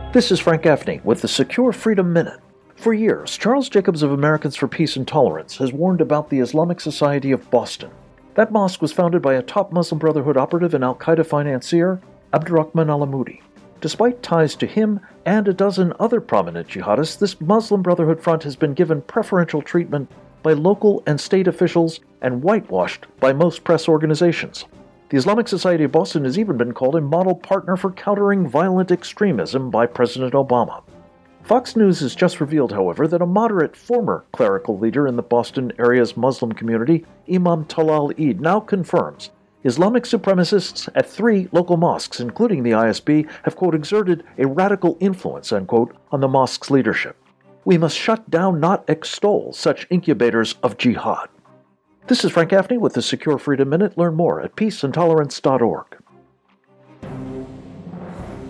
This is Frank Gaffney with the Secure Freedom Minute. For years, Charles Jacobs of Americans for Peace and Tolerance has warned about the Islamic Society of Boston. That mosque was founded by a top Muslim Brotherhood operative and al-Qaeda financier, Abdurrahman al-Amoudi. Despite ties to him and a dozen other prominent jihadists, this Muslim Brotherhood front has been given preferential treatment by local and state officials and whitewashed by most press organizations. The Islamic Society of Boston has even been called a model partner for countering violent extremism by President Obama. Fox News has just revealed, however, that a moderate former clerical leader in the Boston area's Muslim community, Imam Talal Eid, now confirms Islamic supremacists at 3 local mosques, including the ISB, have, quote, exerted a radical influence, unquote, on the mosque's leadership. We must shut down, not extol, such incubators of jihad. This is Frank Gaffney with the Secure Freedom Minute. Learn more at peaceandtolerance.org.